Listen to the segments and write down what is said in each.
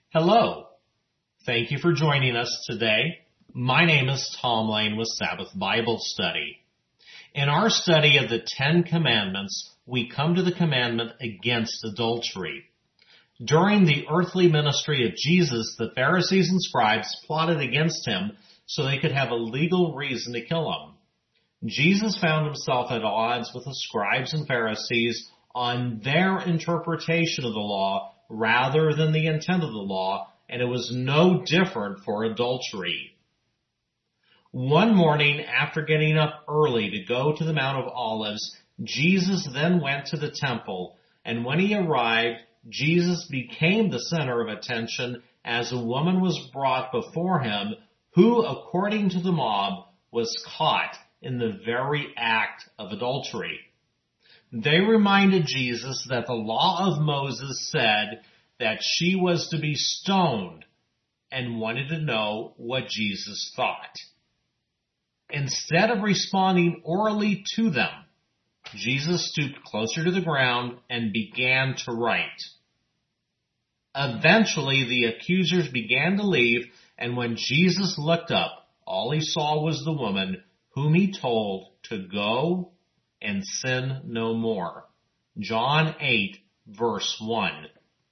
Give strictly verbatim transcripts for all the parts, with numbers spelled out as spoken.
Hello. Thank you for joining us today. My name is Tom Lane with Sabbath Bible Study. In our study of the Ten Commandments, we come to the commandment against adultery. During the earthly ministry of Jesus, the Pharisees and scribes plotted against him so they could have a legal reason to kill him. Jesus found himself at odds with the scribes and Pharisees on their interpretation of the law rather than the intent of the law, and it was no different for adultery. One morning, after getting up early to go to the Mount of Olives, Jesus then went to the temple, and when he arrived, Jesus became the center of attention as a woman was brought before him who, according to the mob, was caught in the very act of adultery. They reminded Jesus that the law of Moses said that she was to be stoned and wanted to know what Jesus thought. Instead of responding orally to them, Jesus stooped closer to the ground and began to write. Eventually, the accusers began to leave, and when Jesus looked up, all he saw was the woman whom he told to go and sin no more. John eight, verse one.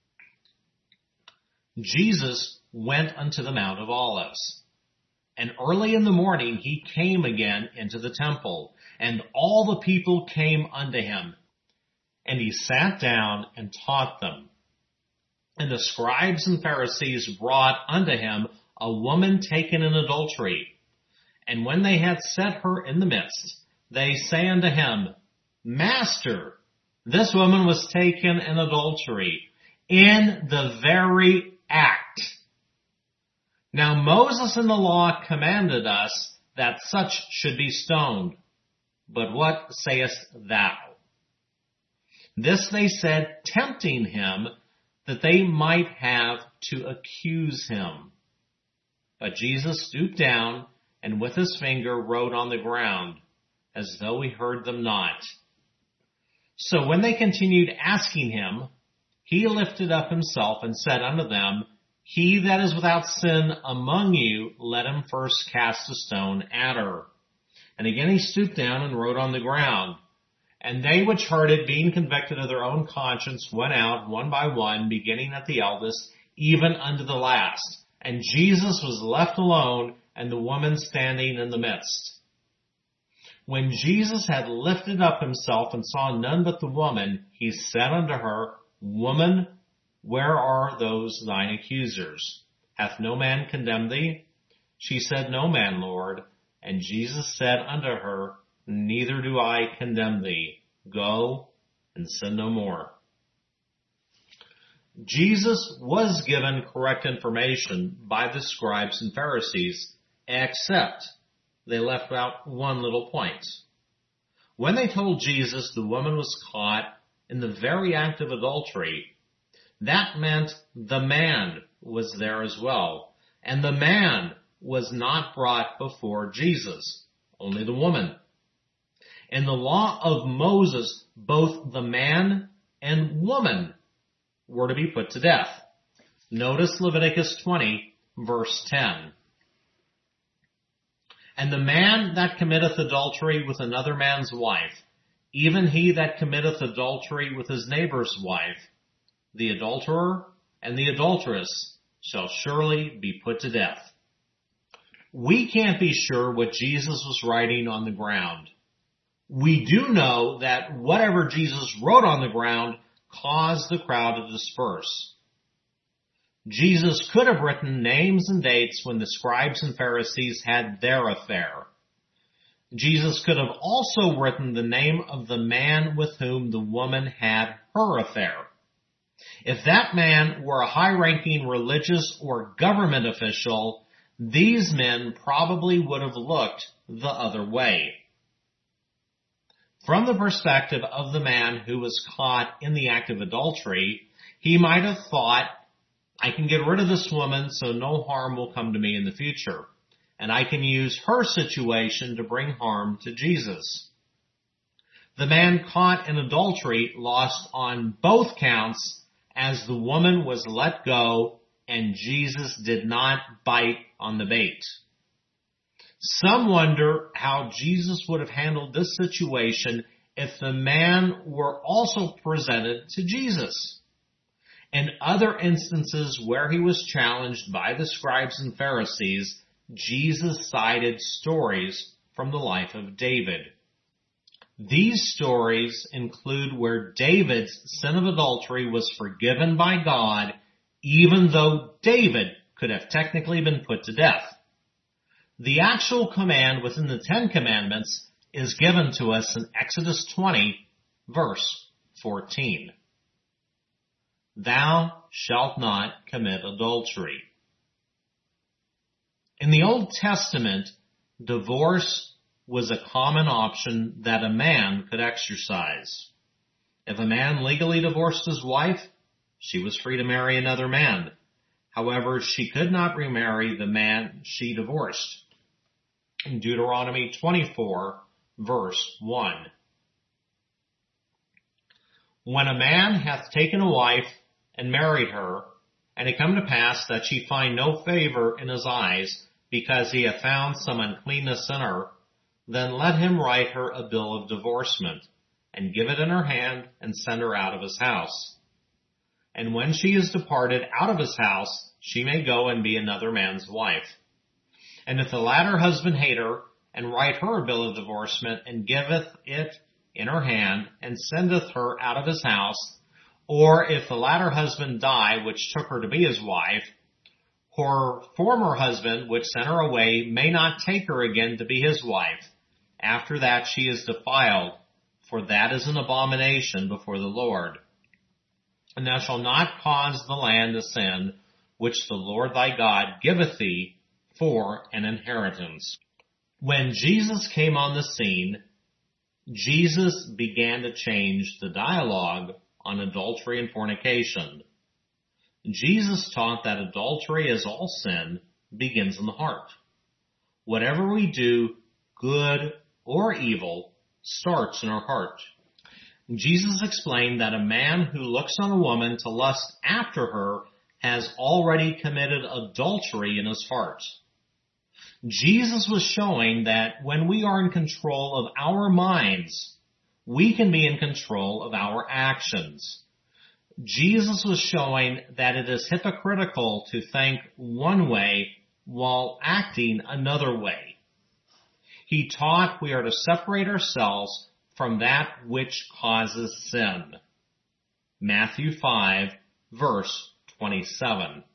Jesus went unto the Mount of Olives, and early in the morning he came again into the temple, and all the people came unto him, and he sat down and taught them. And the scribes and Pharisees brought unto him a woman taken in adultery, and when they had set her in the midst, they say unto him, Master, this woman was taken in adultery, in the very act. Now Moses in the law commanded us that such should be stoned. But what sayest thou? This they said, tempting him, that they might have to accuse him. But Jesus stooped down, and with his finger wrote on the ground, as though he heard them not. So when they continued asking him, he lifted up himself and said unto them, He that is without sin among you, let him first cast a stone at her. And again he stooped down and wrote on the ground. And they which heard it, being convicted of their own conscience, went out one by one, beginning at the eldest, even unto the last. And Jesus was left alone, and the woman standing in the midst. When Jesus had lifted up himself and saw none but the woman, he said unto her, Woman, where are those thine accusers? Hath no man condemned thee? She said, No man, Lord. And Jesus said unto her, Neither do I condemn thee. Go and sin no more. Jesus was given correct information by the scribes and Pharisees, except they left out one little point. When they told Jesus the woman was caught in the very act of adultery, that meant the man was there as well. And the man was not brought before Jesus, only the woman. In the law of Moses, both the man and woman were to be put to death. Notice Leviticus twenty, verse ten. And the man that committeth adultery with another man's wife, even he that committeth adultery with his neighbor's wife, the adulterer and the adulteress shall surely be put to death. We can't be sure what Jesus was writing on the ground. We do know that whatever Jesus wrote on the ground caused the crowd to disperse. Jesus could have written names and dates when the scribes and Pharisees had their affair. Jesus could have also written the name of the man with whom the woman had her affair. If that man were a high-ranking religious or government official, these men probably would have looked the other way. From the perspective of the man who was caught in the act of adultery, he might have thought, I can get rid of this woman so no harm will come to me in the future, and I can use her situation to bring harm to Jesus. The man caught in adultery lost on both counts as the woman was let go and Jesus did not bite on the bait. Some wonder how Jesus would have handled this situation if the man were also presented to Jesus. In other instances where he was challenged by the scribes and Pharisees, Jesus cited stories from the life of David. These stories include where David's sin of adultery was forgiven by God, even though David could have technically been put to death. The actual command within the Ten Commandments is given to us in Exodus twenty, verse fourteen. Thou shalt not commit adultery. In the Old Testament, divorce was a common option that a man could exercise. If a man legally divorced his wife, she was free to marry another man. However, she could not remarry the man she divorced. In Deuteronomy twenty-four, verse one. When a man hath taken a wife and married her, and it come to pass that she find no favor in his eyes, because he hath found some uncleanness in her, then let him write her a bill of divorcement, and give it in her hand, and send her out of his house. And when she is departed out of his house, she may go and be another man's wife. And if the latter husband hate her, and write her a bill of divorcement, and giveth it in her hand, and sendeth her out of his house, or if the latter husband die, which took her to be his wife, her former husband, which sent her away, may not take her again to be his wife. After that she is defiled, for that is an abomination before the Lord. And thou shalt not cause the land to sin, which the Lord thy God giveth thee for an inheritance. When Jesus came on the scene, Jesus began to change the dialogue on adultery and fornication. Jesus taught that adultery, as all sin, begins in the heart. Whatever we do, good or evil, starts in our heart. Jesus explained that a man who looks on a woman to lust after her has already committed adultery in his heart. Jesus was showing that when we are in control of our minds, we can be in control of our actions. Jesus was showing that it is hypocritical to think one way while acting another way. He taught we are to separate ourselves from that which causes sin. Matthew five, verse twenty-seven.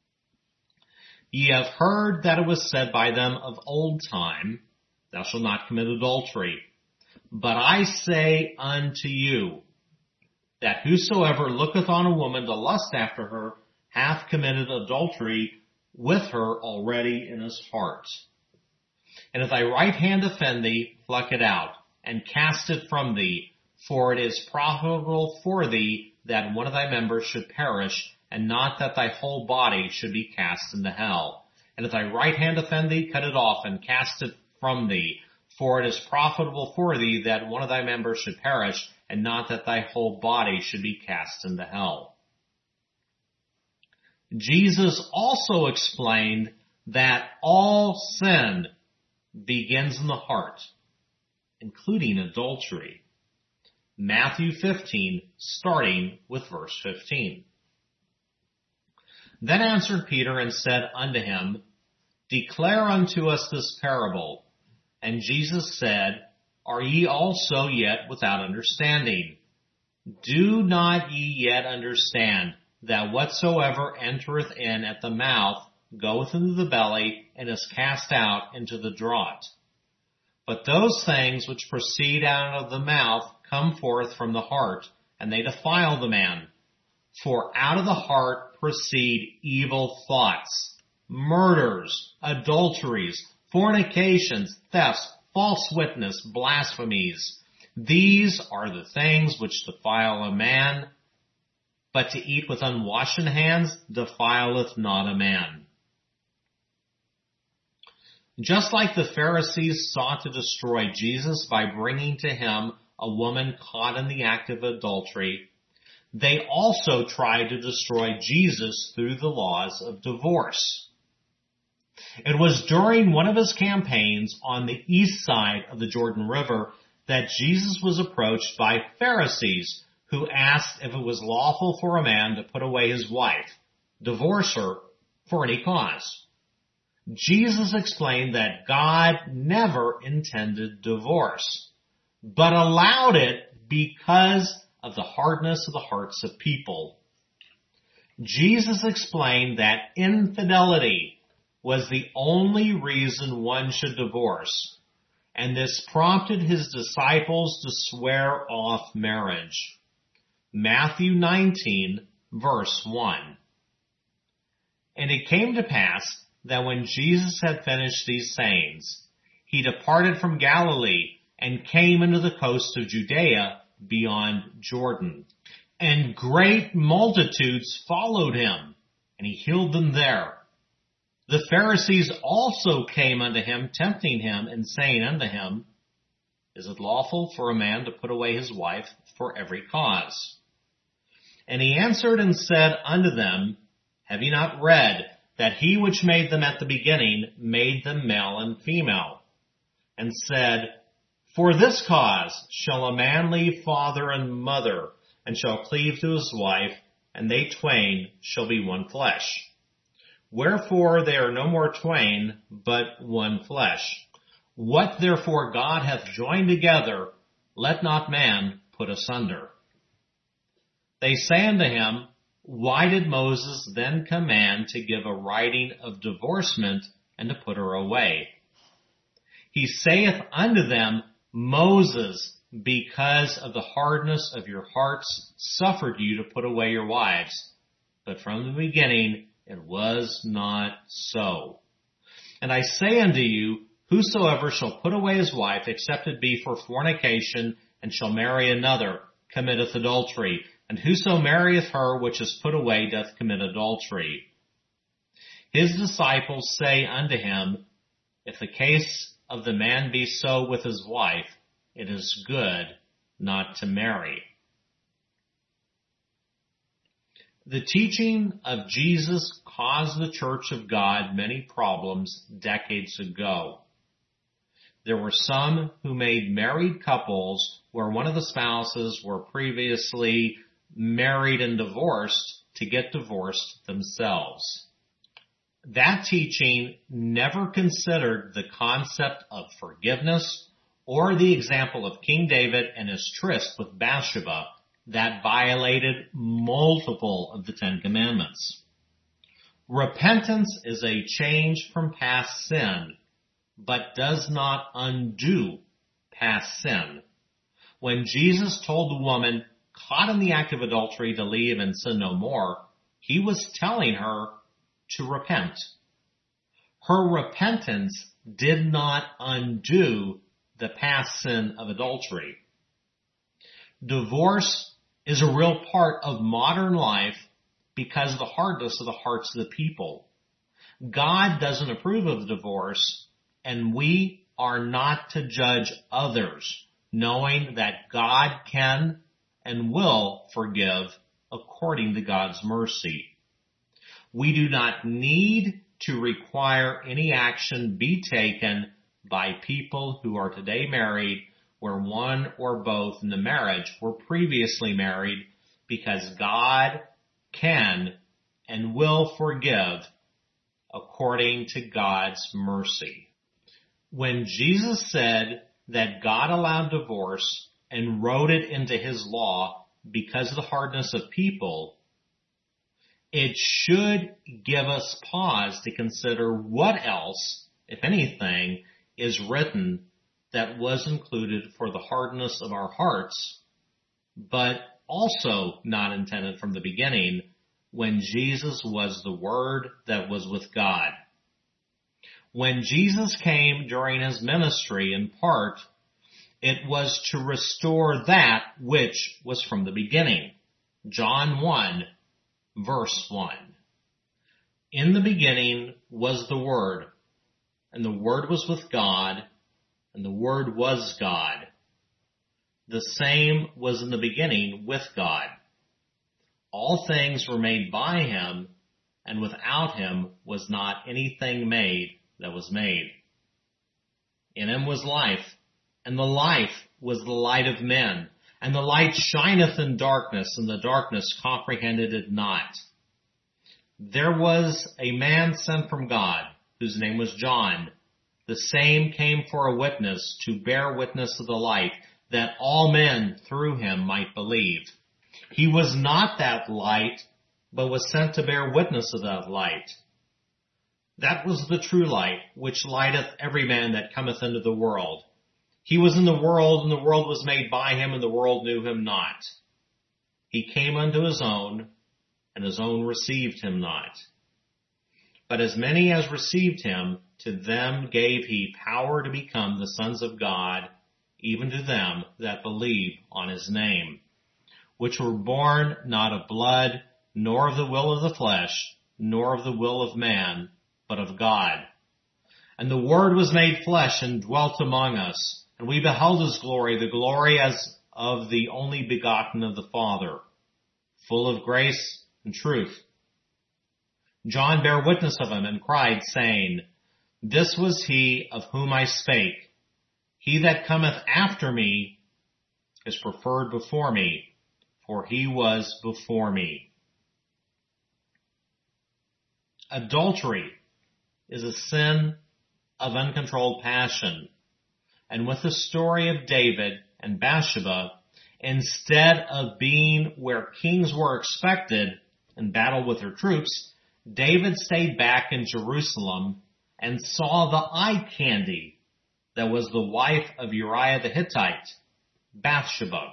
Ye have heard that it was said by them of old time, Thou shalt not commit adultery. But I say unto you, that whosoever looketh on a woman to lust after her hath committed adultery with her already in his heart. And if thy right hand offend thee, pluck it out, and cast it from thee, for it is profitable for thee that one of thy members should perish, and not that thy whole body should be cast into hell. And if thy right hand offend thee, cut it off, and cast it from thee, for it is profitable for thee that one of thy members should perish, and not that thy whole body should be cast into hell. Jesus also explained that all sin begins in the heart, including adultery. Matthew fifteen, starting with verse fifteen. Then answered Peter and said unto him, Declare unto us this parable. And Jesus said, Are ye also yet without understanding? Do not ye yet understand that whatsoever entereth in at the mouth goeth into the belly, and is cast out into the draught? But those things which proceed out of the mouth come forth from the heart, and they defile the man. For out of the heart proceed evil thoughts, murders, adulteries, fornications, thefts, false witness, blasphemies. These are the things which defile a man, but to eat with unwashen hands defileth not a man. Just like the Pharisees sought to destroy Jesus by bringing to him a woman caught in the act of adultery, they also tried to destroy Jesus through the laws of divorce. It was during one of his campaigns on the east side of the Jordan River that Jesus was approached by Pharisees who asked if it was lawful for a man to put away his wife, divorce her, for any cause. Jesus explained that God never intended divorce, but allowed it because of the hardness of the hearts of people. Jesus explained that infidelity was the only reason one should divorce, and this prompted his disciples to swear off marriage. Matthew nineteen, verse one. And it came to pass that when Jesus had finished these sayings, he departed from Galilee and came into the coast of Judea beyond Jordan. And great multitudes followed him, and he healed them there. The Pharisees also came unto him, tempting him, and saying unto him, Is it lawful for a man to put away his wife for every cause? And he answered and said unto them, Have ye not read that he which made them at the beginning made them male and female? And said, For this cause shall a man leave father and mother, and shall cleave to his wife, and they twain shall be one flesh. Wherefore they are no more twain, but one flesh. What therefore God hath joined together, let not man put asunder. They say unto him, Why did Moses then command to give a writing of divorcement and to put her away? He saith unto them, Moses, because of the hardness of your hearts, suffered you to put away your wives. But from the beginning it was not so. And I say unto you, whosoever shall put away his wife, except it be for fornication, and shall marry another, committeth adultery. And whoso marrieth her which is put away doth commit adultery. His disciples say unto him, If the case of the man be so with his wife, it is good not to marry. The teaching of Jesus caused the Church of God many problems decades ago. There were some who made married couples where one of the spouses were previously married and divorced to get divorced themselves. That teaching never considered the concept of forgiveness or the example of King David and his tryst with Bathsheba that violated multiple of the Ten Commandments. Repentance is a change from past sin, but does not undo past sin. When Jesus told the woman caught in the act of adultery to leave and sin no more, he was telling her to repent. Her repentance did not undo the past sin of adultery. Divorce is a real part of modern life because of the hardness of the hearts of the people. God doesn't approve of divorce, and we are not to judge others, knowing that God can and will forgive according to God's mercy. We do not need to require any action be taken by people who are today married where one or both in the marriage were previously married, because God can and will forgive according to God's mercy. When Jesus said that God allowed divorce and wrote it into his law because of the hardness of people, it should give us pause to consider what else, if anything, is written that was included for the hardness of our hearts, but also not intended from the beginning when Jesus was the Word that was with God. When Jesus came during his ministry, in part, it was to restore that which was from the beginning. John one, verse one. In the beginning was the Word, and the Word was with God, and the Word was God. The same was in the beginning with God. All things were made by him, and without him was not anything made that was made. In him was life, and the life was the light of men. And the light shineth in darkness, and the darkness comprehended it not. There was a man sent from God, whose name was John. The same came for a witness, to bear witness of the light, that all men through him might believe. He was not that light, but was sent to bear witness of that light. That was the true light, which lighteth every man that cometh into the world. He was in the world, and the world was made by him, and the world knew him not. He came unto his own, and his own received him not. But as many as received him, to them gave he power to become the sons of God, even to them that believe on his name, which were born not of blood, nor of the will of the flesh, nor of the will of man, but of God. And the Word was made flesh and dwelt among us, and we beheld his glory, the glory as of the only begotten of the Father, full of grace and truth. John bare witness of him, and cried, saying, This was he of whom I spake. He that cometh after me is preferred before me, for he was before me. Adultery is a sin of uncontrolled passion. And with the story of David and Bathsheba, instead of being where kings were expected in battle with their troops, David stayed back in Jerusalem and saw the eye candy that was the wife of Uriah the Hittite, Bathsheba.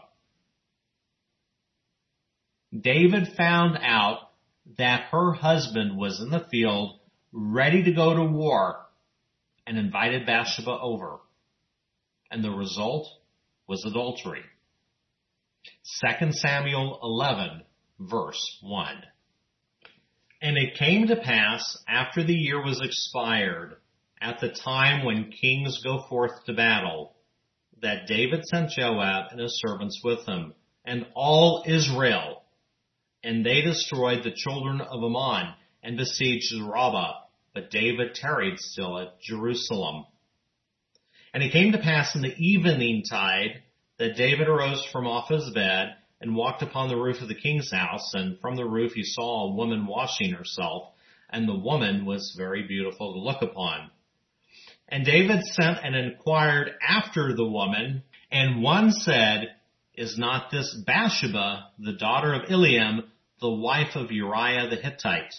David found out that her husband was in the field ready to go to war and invited Bathsheba over. And the result was adultery. Second Samuel eleven, verse one. And it came to pass, after the year was expired, at the time when kings go forth to battle, that David sent Joab and his servants with him, and all Israel, and they destroyed the children of Ammon, and besieged Rabbah, but David tarried still at Jerusalem. And it came to pass in the evening tide that David arose from off his bed and walked upon the roof of the king's house, and from the roof he saw a woman washing herself, and the woman was very beautiful to look upon. And David sent and inquired after the woman, and one said, Is not this Bathsheba, the daughter of Eliam, the wife of Uriah the Hittite?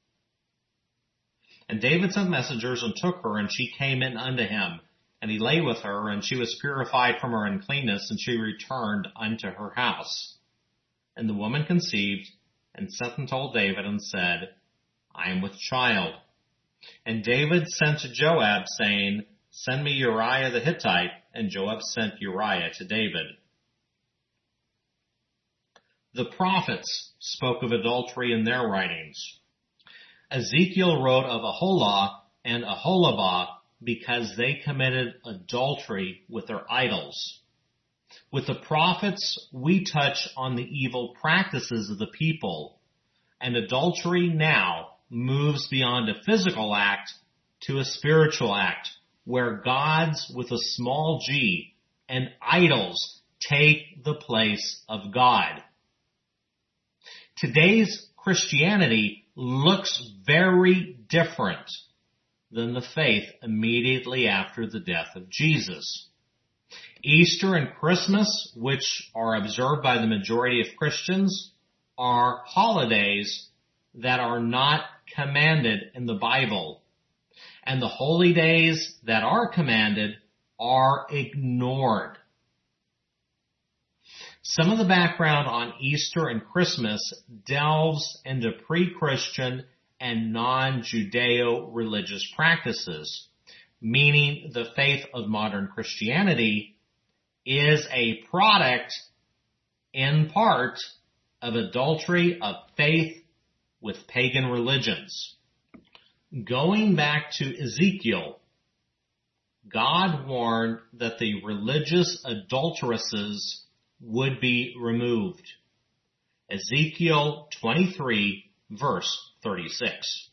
And David sent messengers and took her, and she came in unto him. And he lay with her, and she was purified from her uncleanness, and she returned unto her house. And the woman conceived, and sent and told David, and said, I am with child. And David sent to Joab, saying, Send me Uriah the Hittite. And Joab sent Uriah to David. The prophets spoke of adultery in their writings. Ezekiel wrote of Aholah and Aholibah, because they committed adultery with their idols. With the prophets, we touch on the evil practices of the people, and adultery now moves beyond a physical act to a spiritual act, where gods with a small g and idols take the place of God. Today's Christianity looks very different than the faith immediately after the death of Jesus. Easter and Christmas, which are observed by the majority of Christians, are holidays that are not commanded in the Bible. And the holy days that are commanded are ignored. Some of the background on Easter and Christmas delves into pre-Christian and non-Judeo-religious practices, meaning the faith of modern Christianity is a product, in part, of adultery of faith with pagan religions. Going back to Ezekiel, God warned that the religious adulteresses would be removed. Ezekiel twenty-three, verse thirty-six.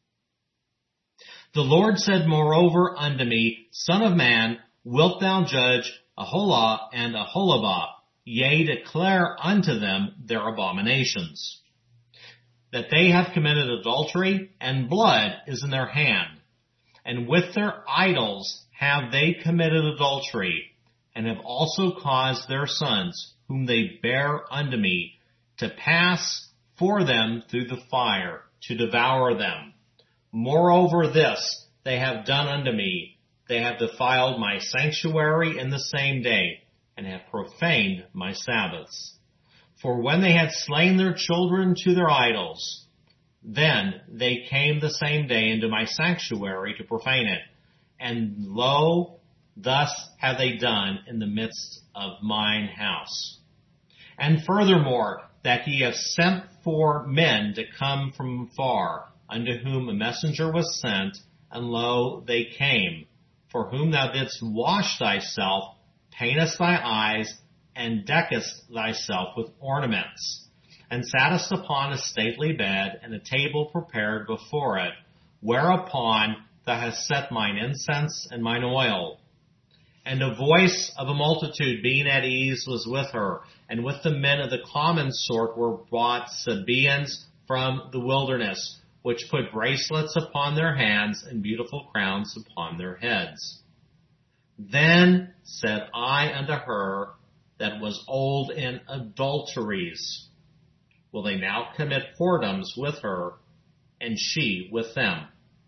The Lord said moreover unto me, Son of man, wilt thou judge Aholah and Aholibah? Yea, declare unto them their abominations, that they have committed adultery, and blood is in their hand. And with their idols have they committed adultery, and have also caused their sons, whom they bear unto me, to pass for them through the fire, to devour them. Moreover this they have done unto me, they have defiled my sanctuary in the same day, and have profaned my Sabbaths. For when they had slain their children to their idols, then they came the same day into my sanctuary to profane it. And lo, thus have they done in the midst of mine house. And furthermore, that he hath sent for men to come from far, unto whom a messenger was sent, and lo, they came, for whom thou didst wash thyself, paintest thy eyes, and deckest thyself with ornaments, and sattest upon a stately bed, and a table prepared before it, whereupon thou hast set mine incense and mine oil. And a voice of a multitude being at ease was with her, and with the men of the common sort were brought Sabaeans from the wilderness, which put bracelets upon their hands and beautiful crowns upon their heads. Then said I unto her that was old in adulteries, will they now commit whoredoms with her, and she with them?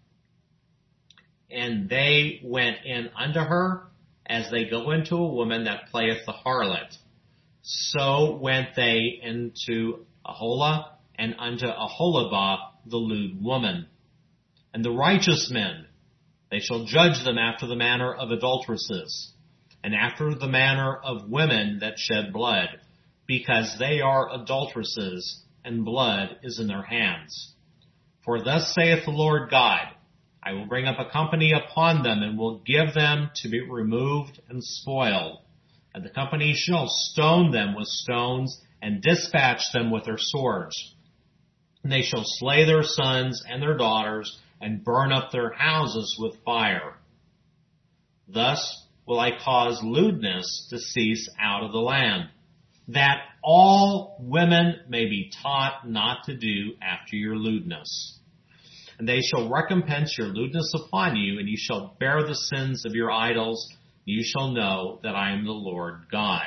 And they went in unto her, as they go into a woman that playeth the harlot. So went they into Aholah, and unto Aholibah the lewd woman. And the righteous men, they shall judge them after the manner of adulteresses, and after the manner of women that shed blood, because they are adulteresses, and blood is in their hands. For thus saith the Lord God, I will bring up a company upon them, and will give them to be removed and spoiled. And the company shall stone them with stones, and dispatch them with their swords. And they shall slay their sons and their daughters, and burn up their houses with fire. Thus will I cause lewdness to cease out of the land, that all women may be taught not to do after your lewdness. And they shall recompense your lewdness upon you, and ye shall bear the sins of your idols. You shall know that I am the Lord God.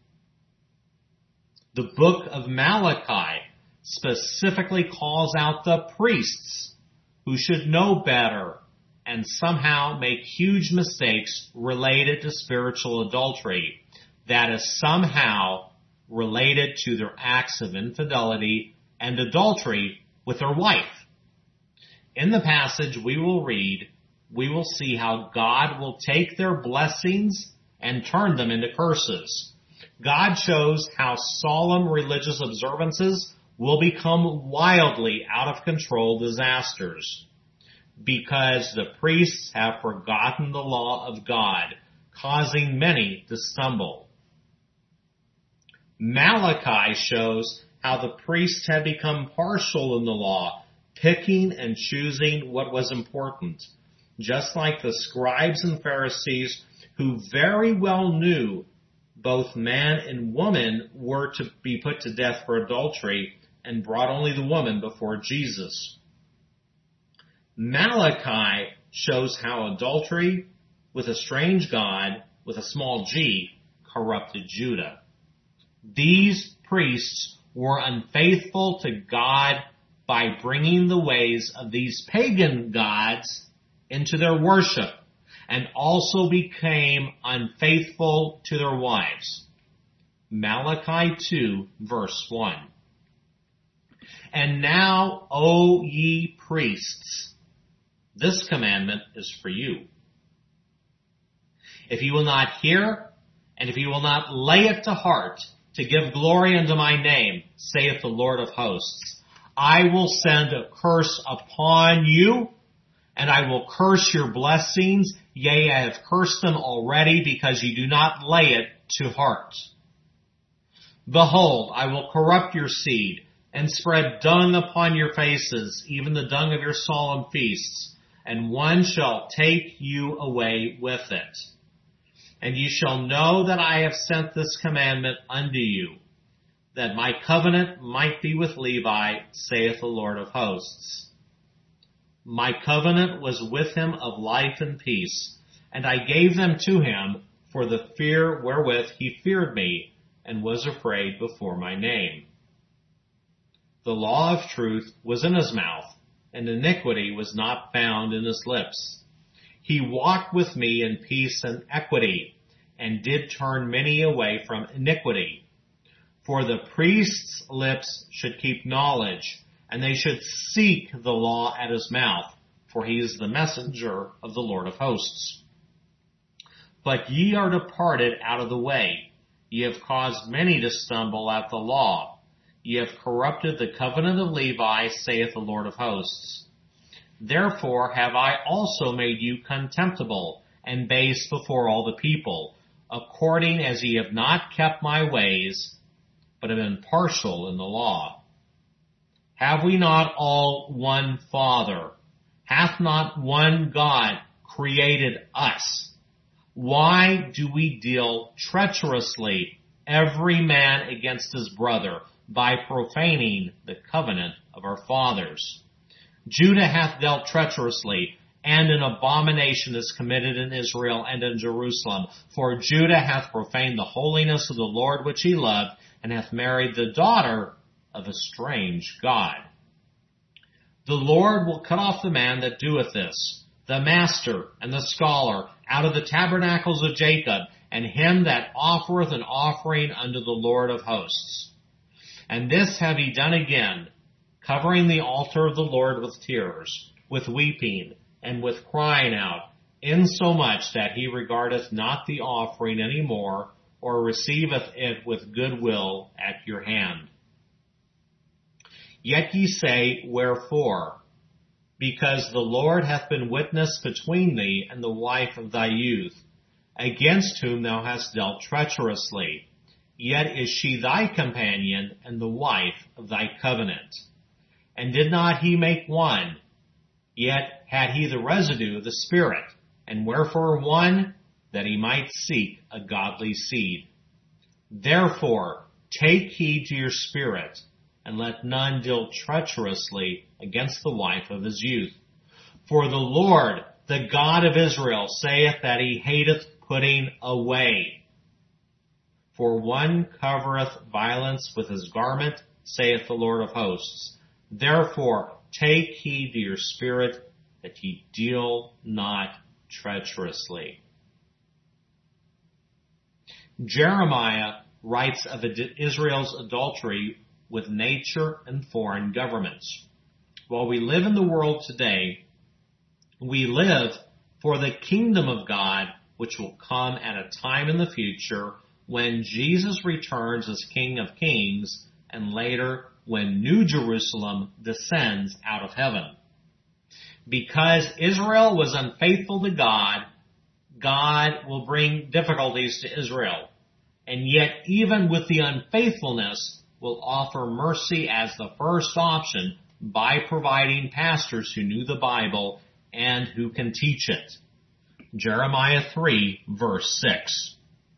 The book of Malachi specifically calls out the priests who should know better and somehow make huge mistakes related to spiritual adultery that is somehow related to their acts of infidelity and adultery with their wife. In the passage we will read, we will see how God will take their blessings and turn them into curses. God shows how solemn religious observances will become wildly out of control disasters because the priests have forgotten the law of God, causing many to stumble. Malachi shows how the priests had become partial in the law, picking and choosing what was important, just like the scribes and Pharisees who very well knew both man and woman were to be put to death for adultery and brought only the woman before Jesus. Malachi shows how adultery with a strange God, with a small g, corrupted Judah. These priests were unfaithful to God by bringing the ways of these pagan gods into their worship, and also became unfaithful to their wives. Malachi two, verse one. And now, O ye priests, this commandment is for you. If you will not hear, and if you will not lay it to heart, to give glory unto my name, saith the Lord of hosts, I will send a curse upon you, and I will curse your blessings. Yea, I have cursed them already, because you do not lay it to heart. Behold, I will corrupt your seed, and spread dung upon your faces, even the dung of your solemn feasts, and one shall take you away with it. And ye shall know that I have sent this commandment unto you, that my covenant might be with Levi, saith the Lord of hosts. My covenant was with him of life and peace, and I gave them to him for the fear wherewith he feared me, and was afraid before my name. The law of truth was in his mouth, and iniquity was not found in his lips. He walked with me in peace and equity, and did turn many away from iniquity. For the priest's lips should keep knowledge, and they should seek the law at his mouth, for he is the messenger of the Lord of hosts. But ye are departed out of the way. Ye have caused many to stumble at the law. Ye have corrupted the covenant of Levi, saith the Lord of hosts. Therefore have I also made you contemptible and base before all the people, according as ye have not kept my ways, but have been partial in the law. Have we not all one Father? Hath not one God created us? Why do we deal treacherously, every man against his brother, by profaning the covenant of our fathers? Judah hath dealt treacherously, and an abomination is committed in Israel and in Jerusalem. For Judah hath profaned the holiness of the Lord which he loved, and hath married the daughter of a strange god. The Lord will cut off the man that doeth this, the master and the scholar, out of the tabernacles of Jacob, and him that offereth an offering unto the Lord of hosts. And this have ye done again, covering the altar of the Lord with tears, with weeping, and with crying out, insomuch that he regardeth not the offering any more, or receiveth it with good will at your hand. Yet ye say, wherefore? Because the Lord hath been witness between thee and the wife of thy youth, against whom thou hast dealt treacherously. Yet is she thy companion and the wife of thy covenant. And did not he make one? Yet had he the residue of the Spirit. And wherefore one? That he might seek a godly seed. Therefore take heed to your spirit, and let none deal treacherously against the wife of his youth. For the Lord, the God of Israel, saith that he hateth putting away. For one covereth violence with his garment, saith the Lord of hosts. Therefore take heed to your spirit, that ye deal not treacherously. Jeremiah writes of Israel's adultery with nature and foreign governments. While we live in the world today, we live for the kingdom of God, which will come at a time in the future when Jesus returns as King of Kings, and later when New Jerusalem descends out of heaven. Because Israel was unfaithful to God, God will bring difficulties to Israel. And yet, even with the unfaithfulness, will offer mercy as the first option by providing pastors who knew the Bible and who can teach it. Jeremiah three, verse six.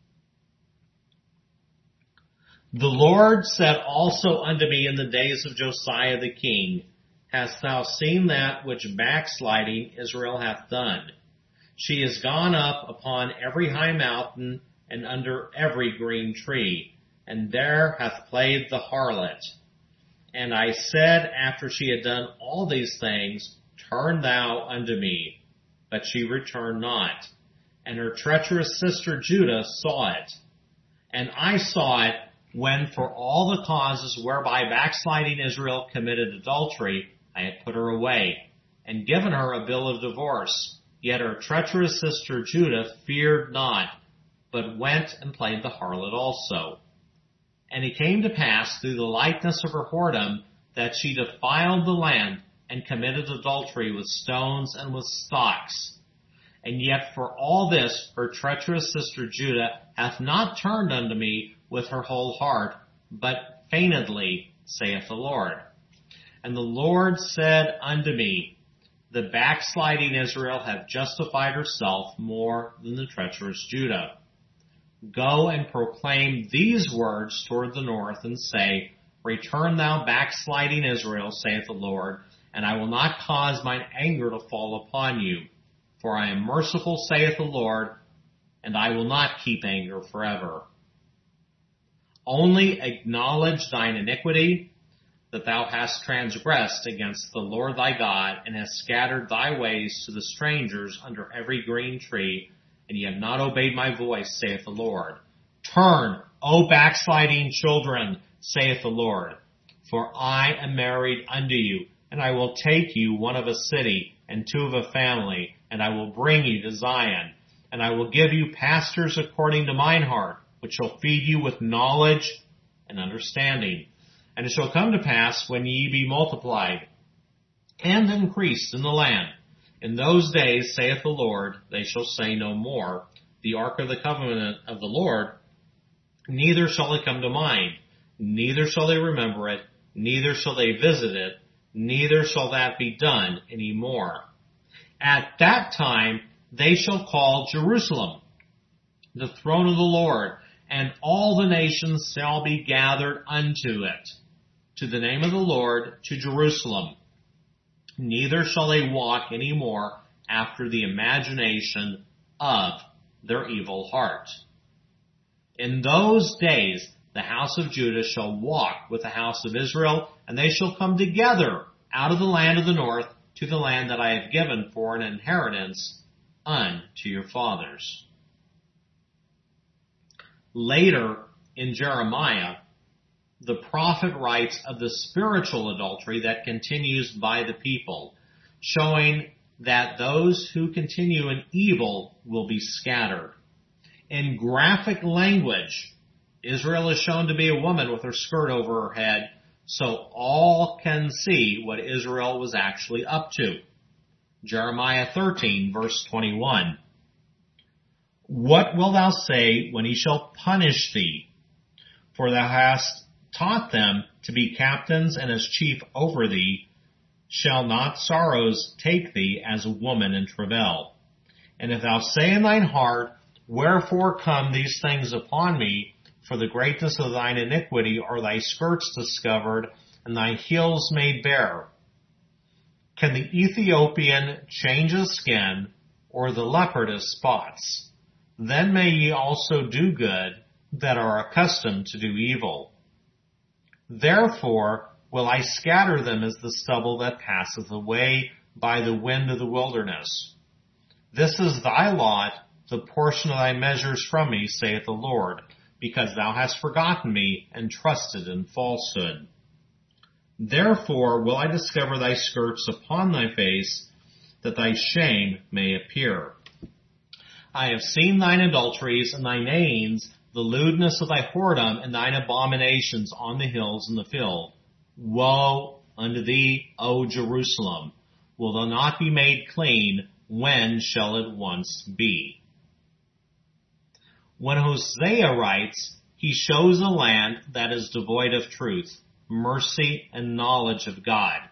The Lord said also unto me in the days of Josiah the king, Hast thou seen that which backsliding Israel hath done? She is gone up upon every high mountain and under every green tree, and there hath played the harlot. And I said, after she had done all these things, Turn thou unto me. But she returned not. And her treacherous sister Judah saw it. And I saw it when for all the causes whereby backsliding Israel committed adultery, I had put her away, and given her a bill of divorce. Yet her treacherous sister Judah feared not, but went and played the harlot also. And it came to pass through the likeness of her whoredom that she defiled the land and committed adultery with stones and with stocks. And yet for all this her treacherous sister Judah hath not turned unto me with her whole heart, but feignedly, saith the Lord. And the Lord said unto me, the backsliding Israel hath justified herself more than the treacherous Judah. Go and proclaim these words toward the north, and say, Return thou backsliding Israel, saith the Lord, and I will not cause mine anger to fall upon you. For I am merciful, saith the Lord, and I will not keep anger forever. Only acknowledge thine iniquity, that thou hast transgressed against the Lord thy God, and hast scattered thy ways to the strangers under every green tree, and ye have not obeyed my voice, saith the Lord. Turn, O backsliding children, saith the Lord, for I am married unto you, and I will take you one of a city, and two of a family, and I will bring you to Zion, and I will give you pastors according to mine heart, which shall feed you with knowledge and understanding. And it shall come to pass, when ye be multiplied and increased in the land, in those days, saith the Lord, they shall say no more, the ark of the covenant of the Lord, neither shall it come to mind, neither shall they remember it, neither shall they visit it, neither shall that be done any more. At that time they shall call Jerusalem the throne of the Lord, and all the nations shall be gathered unto it, to the name of the Lord, to Jerusalem. Neither shall they walk any more after the imagination of their evil heart. In those days the house of Judah shall walk with the house of Israel, and they shall come together out of the land of the north to the land that I have given for an inheritance unto your fathers. Later in Jeremiah, the prophet writes of the spiritual adultery that continues by the people, showing that those who continue in evil will be scattered. In graphic language, Israel is shown to be a woman with her skirt over her head, so all can see what Israel was actually up to. Jeremiah thirteen, verse twenty-one. What wilt thou say when he shall punish thee? For thou hast taught them to be captains and as chief over thee. Shall not sorrows take thee as a woman in travail? And if thou say in thine heart, Wherefore come these things upon me? For the greatness of thine iniquity are thy skirts discovered, and thy heels made bare. Can the Ethiopian change his skin, or the leopard his spots? Then may ye also do good that are accustomed to do evil. Therefore will I scatter them as the stubble that passeth away by the wind of the wilderness. This is thy lot, the portion of thy measures from me, saith the Lord, because thou hast forgotten me and trusted in falsehood. Therefore will I discover thy skirts upon thy face, that thy shame may appear. I have seen thine adulteries and thine ains, the lewdness of thy whoredom and thine abominations on the hills and the field. Woe unto thee, O Jerusalem! Will thou not be made clean? When shall it once be? When Hosea writes, he shows a land that is devoid of truth, mercy, and knowledge of God.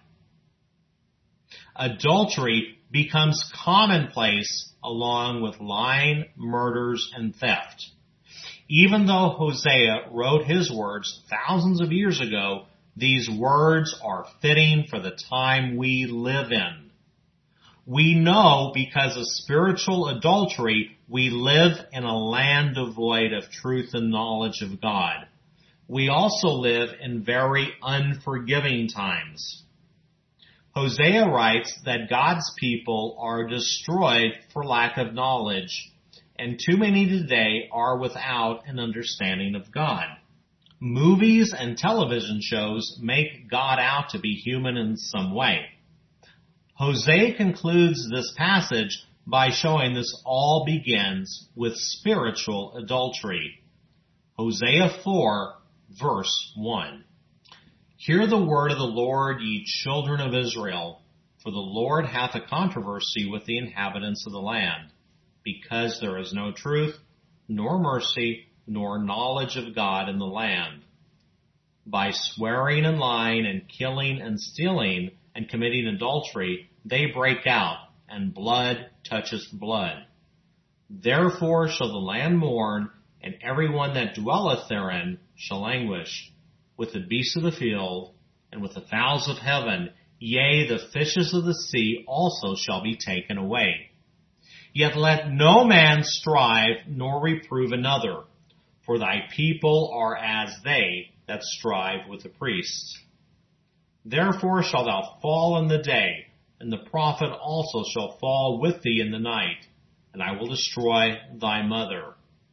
Adultery becomes commonplace along with lying, murders, and theft. Even though Hosea wrote his words thousands of years ago, these words are fitting for the time we live in. We know because of spiritual adultery, we live in a land devoid of truth and knowledge of God. We also live in very unforgiving times. Hosea writes that God's people are destroyed for lack of knowledge, and too many today are without an understanding of God. Movies and television shows make God out to be human in some way. Hosea concludes this passage by showing this all begins with spiritual adultery. Hosea four, verse one. Hear the word of the Lord, ye children of Israel, for the Lord hath a controversy with the inhabitants of the land, because there is no truth, nor mercy, nor knowledge of God in the land. by swearing and lying and killing and stealing and committing adultery, they break out, and blood touches blood. Therefore shall the land mourn, and every one that dwelleth therein shall languish, with the beasts of the field, and with the fowls of heaven, yea, the fishes of the sea also shall be taken away. Yet let no man strive nor reprove another, for thy people are as they that strive with the priests. Therefore shalt thou fall in the day, and the prophet also shall fall with thee in the night, and I will destroy thy mother.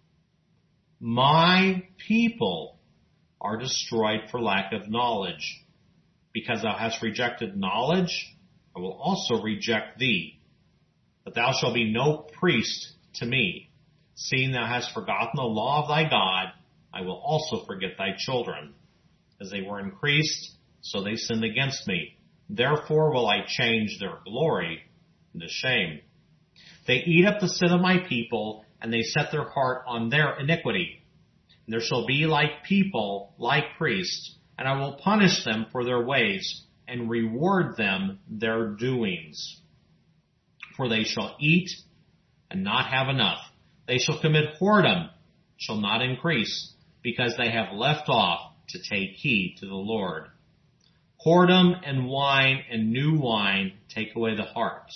My people are destroyed for lack of knowledge. Because thou hast rejected knowledge, I will also reject thee. But thou shalt be no priest to me. Seeing thou hast forgotten the law of thy God, I will also forget thy children. As they were increased, so they sinned against me. Therefore will I change their glory into shame. They eat up the sin of my people, and they set their heart on their iniquity. And there shall be like people, like priests, and I will punish them for their ways, and reward them their doings. For they shall eat and not have enough. They shall commit whoredom, shall not increase, because they have left off to take heed to the Lord. Whoredom and wine and new wine take away the heart.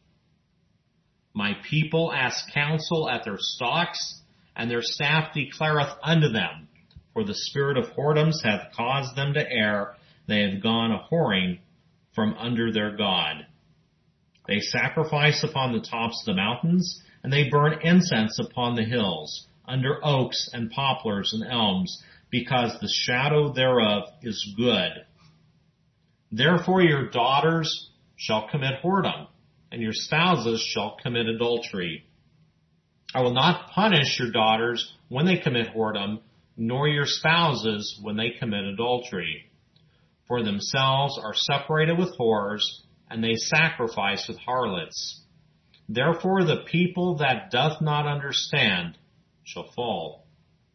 My people ask counsel at their stalks, and their staff declareth unto them. For the spirit of whoredoms hath caused them to err. They have gone a whoring from under their God. They sacrifice upon the tops of the mountains, and they burn incense upon the hills, under oaks and poplars and elms, because the shadow thereof is good. Therefore your daughters shall commit whoredom, and your spouses shall commit adultery. I will not punish your daughters when they commit whoredom, nor your spouses when they commit adultery. For themselves are separated with whores, and they sacrifice with harlots. Therefore the people that doth not understand shall fall.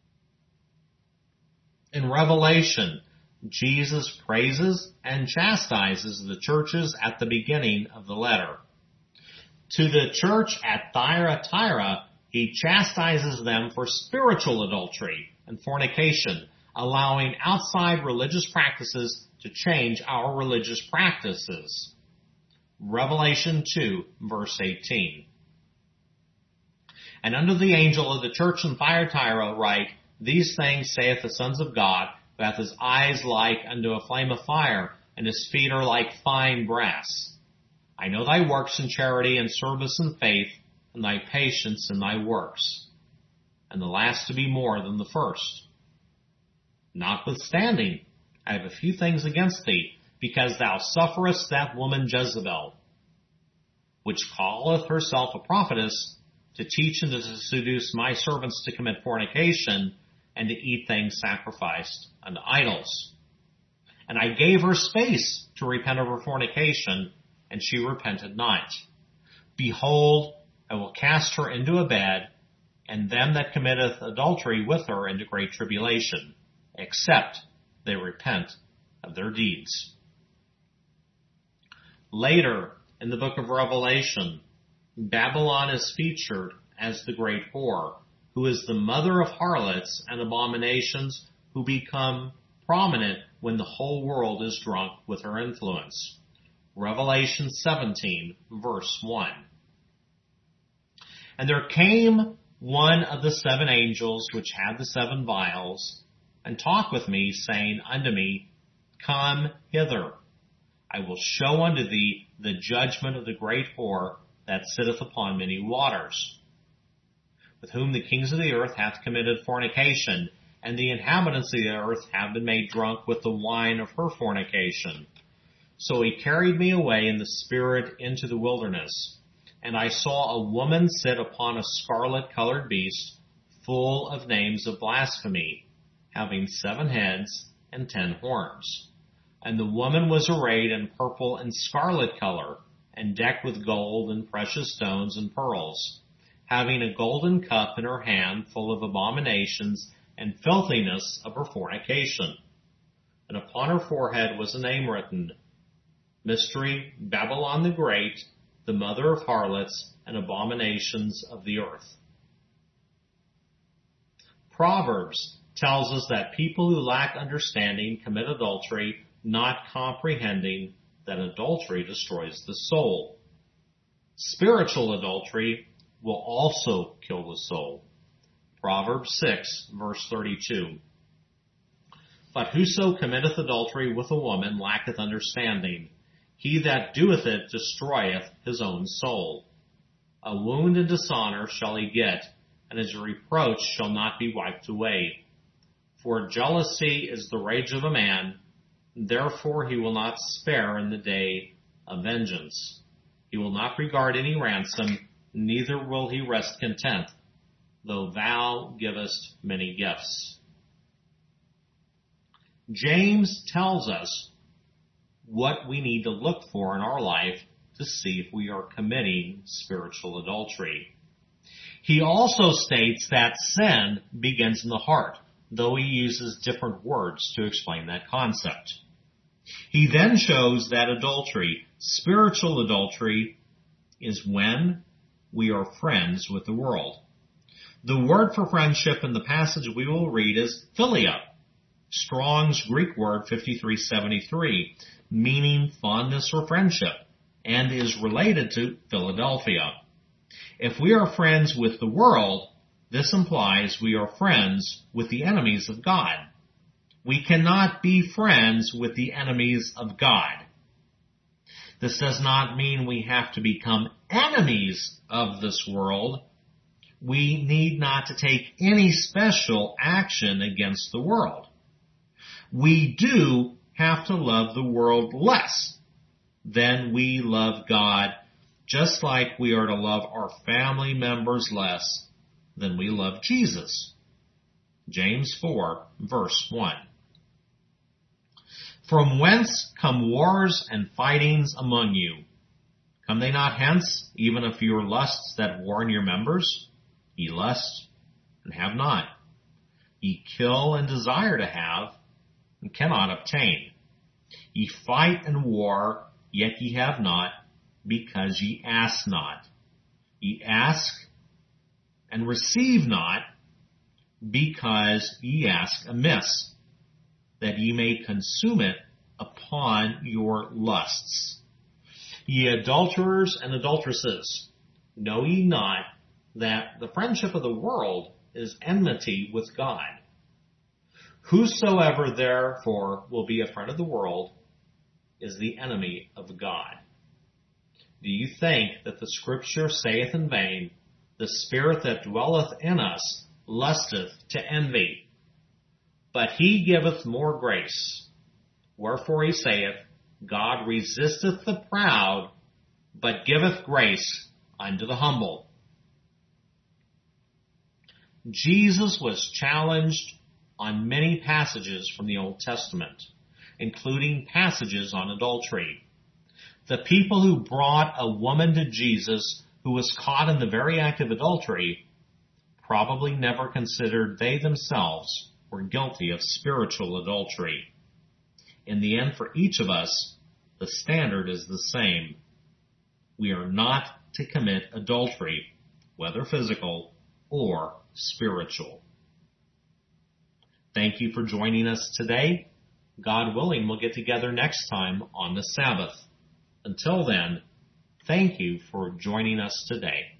In Revelation, Jesus praises and chastises the churches at the beginning of the letter. To the church at Thyatira, he chastises them for spiritual adultery and fornication, allowing outside religious practices to change our religious practices. Revelation two, verse eighteen. And unto the angel of the church in Thyatira write, These things saith the sons of God, who hath his eyes like unto a flame of fire, and his feet are like fine brass. I know thy works in charity and service and faith, and thy patience and thy works, and the last to be more than the first. Notwithstanding, I have a few things against thee, because thou sufferest that woman Jezebel, which calleth herself a prophetess, to teach and to seduce my servants to commit fornication, and to eat things sacrificed unto idols. And I gave her space to repent of her fornication, and she repented not. Behold, I will cast her into a bed, and them that committeth adultery with her into great tribulation, except they repent of their deeds. Later, in the book of Revelation, Babylon is featured as the great whore, who is the mother of harlots and abominations, who become prominent when the whole world is drunk with her influence. Revelation seventeen, verse one. And there came one of the seven angels which had the seven vials, and talked with me, saying unto me, Come hither, I will show unto thee the judgment of the great whore that sitteth upon many waters, with whom the kings of the earth hath committed fornication, and the inhabitants of the earth have been made drunk with the wine of her fornication. So he carried me away in the spirit into the wilderness, and I saw a woman sit upon a scarlet-colored beast, full of names of blasphemy, having seven heads and ten horns. And the woman was arrayed in purple and scarlet color, and decked with gold and precious stones and pearls, having a golden cup in her hand full of abominations and filthiness of her fornication. and upon her forehead was a name written, Mystery, Babylon the Great, the mother of harlots and abominations of the earth. Proverbs tells us that people who lack understanding commit adultery, not comprehending that adultery destroys the soul. Spiritual adultery will also kill the soul. Proverbs six, verse thirty-two. But whoso committeth adultery with a woman lacketh understanding. He that doeth it destroyeth his own soul. A wound and dishonor shall he get, and his reproach shall not be wiped away. For jealousy is the rage of a man, therefore he will not spare in the day of vengeance. He will not regard any ransom, neither will he rest content, though thou givest many gifts. James tells us what we need to look for in our life to see if we are committing spiritual adultery. He also states that sin begins in the heart, though he uses different words to explain that concept. He then shows that adultery, spiritual adultery, is when we are friends with the world. The word for friendship in the passage we will read is philia, Strong's Greek word fifty-three seventy-three, meaning fondness or friendship, and is related to Philadelphia. If we are friends with the world, this implies we are friends with the enemies of God. We cannot be friends with the enemies of God. This does not mean we have to become enemies of this world. We need not to take any special action against the world. We do have to love the world less than we love God, just like we are to love our family members less than we love Jesus. James four, verse one. From whence come wars and fightings among you? Come they not hence, even of your lusts that war in your members? Ye lust and have not. Ye kill and desire to have, and cannot obtain. Ye fight and war, yet ye have not, because ye ask not. Ye ask and receive not, because ye ask amiss, that ye may consume it upon your lusts. Ye adulterers and adulteresses, know ye not that the friendship of the world is enmity with God? Whosoever therefore will be a friend of the world is the enemy of God. Do you think that the scripture saith in vain, the spirit that dwelleth in us lusteth to envy? But he giveth more grace. Wherefore he saith, God resisteth the proud, but giveth grace unto the humble. Jesus was challenged on many passages from the Old Testament, including passages on adultery. The people who brought a woman to Jesus who was caught in the very act of adultery probably never considered they themselves were guilty of spiritual adultery. In the end, for each of us, the standard is the same. We are not to commit adultery, whether physical or spiritual. Thank you for joining us today. God willing, we'll get together next time on the Sabbath. Until then, thank you for joining us today.